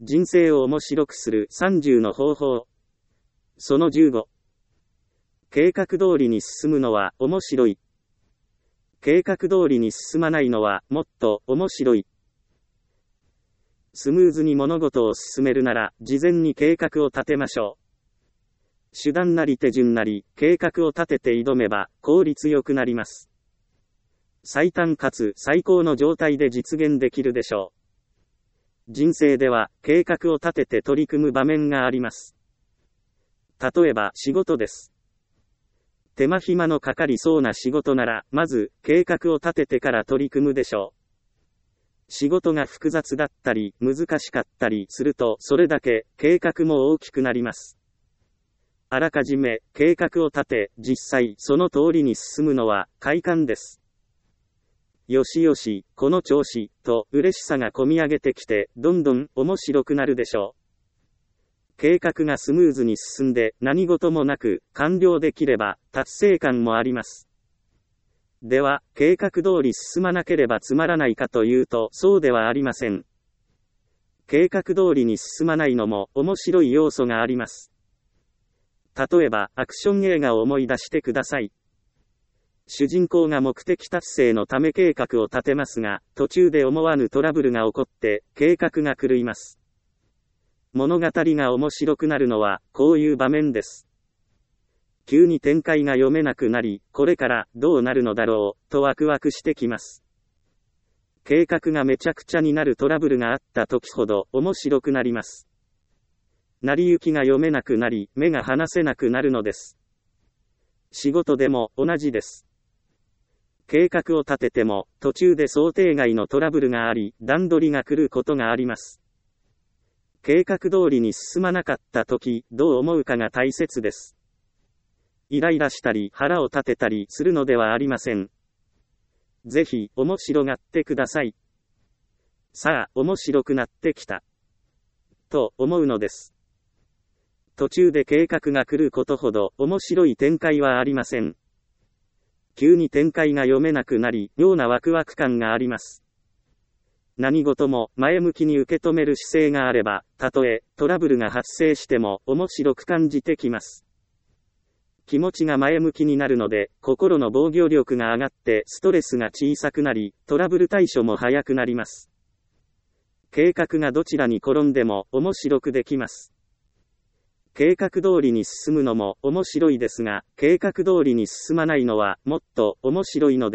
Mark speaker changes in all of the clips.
Speaker 1: 人生を面白くする30の方法。その15。計画通りに進むのは面白い。計画通りに進まないのはもっと面白い。スムーズに物事を進めるなら、事前に計画を立てましょう。手段なり手順なり、計画を立てて挑めば、効率よくなります。最短かつ最高の状態で実現できるでしょう。人生では、計画を立てて取り組む場面があります。例えば、仕事です。手間暇のかかりそうな仕事なら、まず、計画を立ててから取り組むでしょう。仕事が複雑だったり、難しかったりすると、それだけ、計画も大きくなります。あらかじめ、計画を立て、実際、その通りに進むのは、快感です。よしよし、この調子、と、嬉しさがこみ上げてきて、どんどん、面白くなるでしょう。計画がスムーズに進んで、何事もなく、完了できれば、達成感もあります。では、計画通り進まなければつまらないかというと、そうではありません。計画通りに進まないのも、面白い要素があります。例えば、アクション映画を思い出してください。主人公が目的達成のため計画を立てますが、途中で思わぬトラブルが起こって、計画が狂います。物語が面白くなるのは、こういう場面です。急に展開が読めなくなり、これからどうなるのだろう、とワクワクしてきます。計画がめちゃくちゃになるトラブルがあった時ほど面白くなります。成り行きが読めなくなり、目が離せなくなるのです。仕事でも同じです。計画を立てても、途中で想定外のトラブルがあり、段取りが来ることがあります。計画通りに進まなかった時、どう思うかが大切です。イライラしたり腹を立てたりするのではありません。ぜひ面白がってください。さあ、面白くなってきた。と思うのです。途中で計画が来ることほど面白い展開はありません。急に展開が読めなくなり、妙なワクワク感があります。何事も前向きに受け止める姿勢があれば、たとえトラブルが発生しても面白く感じてきます。気持ちが前向きになるので、心の防御力が上がってストレスが小さくなり、トラブル対処も早くなります。計画がどちらに転んでも面白くできます。計画通りに進むのも面白いですが、計画通りに進まないのはもっと面白いのです。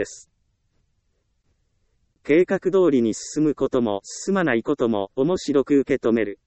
Speaker 1: 計画通りに進むことも進まないことも面白く受け止める。